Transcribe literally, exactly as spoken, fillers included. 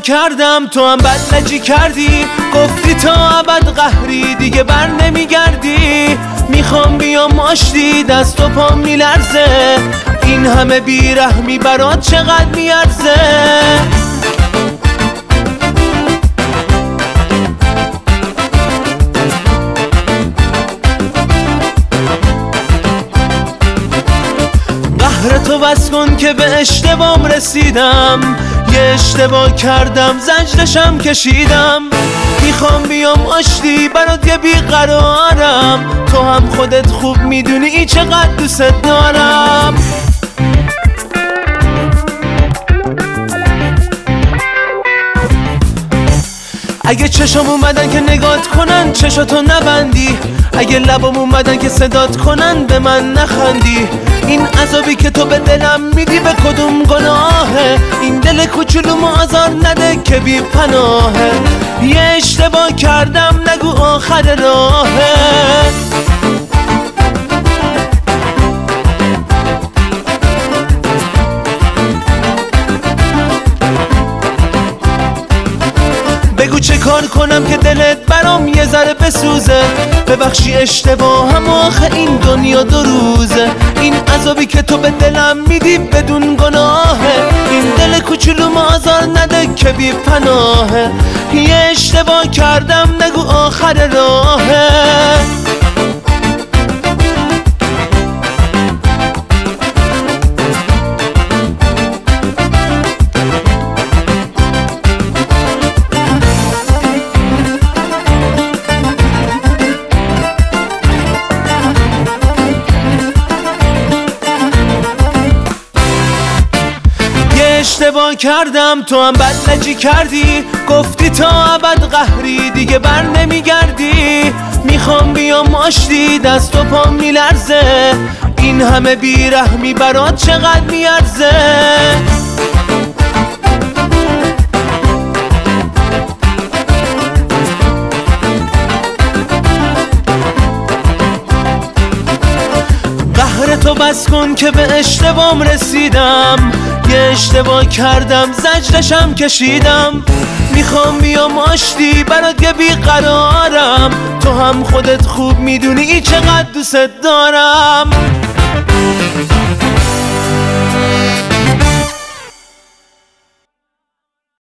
کردم تو هم بدلجی کردی، گفتی تا ابد قهری دیگه بر نمیگردی. میخوام بیام آشتی دست و پام میلرزه، این همه بیرحمی برات چقدر میارزه. قهر تو بس کن که به اشتباهم رسیدم، یه اشتباه کردم زجرشم کشیدم. میخوام بیام آشتی برات یه بیقرارم، تو هم خودت خوب میدونی چقدر دوست دارم. اگه چشم اومدن که نگات کنن چشاتو نبندی، اگه لبم اومدن که صدات کنن به من نخندی. این عذابی که تو به دلم میدی به کدوم گناهه؟ این دل کوچولو آزار نده که بی پناهه. یه اشتباه کردم نگو آخر راهه. بگو چه کار کنم که دلت برام یه ذره بسوزه، ببخشی اشتباهم آخه این دنیا دو روزه. این عذابی که تو به دلم میدی بدون گناهه، این دل کوچولو آزار نده که بی پناهه. یه اشتباه کردم نگو آخر راهه. اشتباه کردم تو هم بدلجی کردی، گفتی تا ابد قهری دیگه بر نمیگردی. میخوام بیام آشتی دست و پام میلرزه، این همه بیرحمی برات چقدر میارزه. قهر تو بس کن که به اشتباهم رسیدم، یه اشتباه کردم زجرشم کشیدم. میخوام بیام آشتی برات یه بیقرارم، تو هم خودت خوب میدونی چقدر دوست دارم.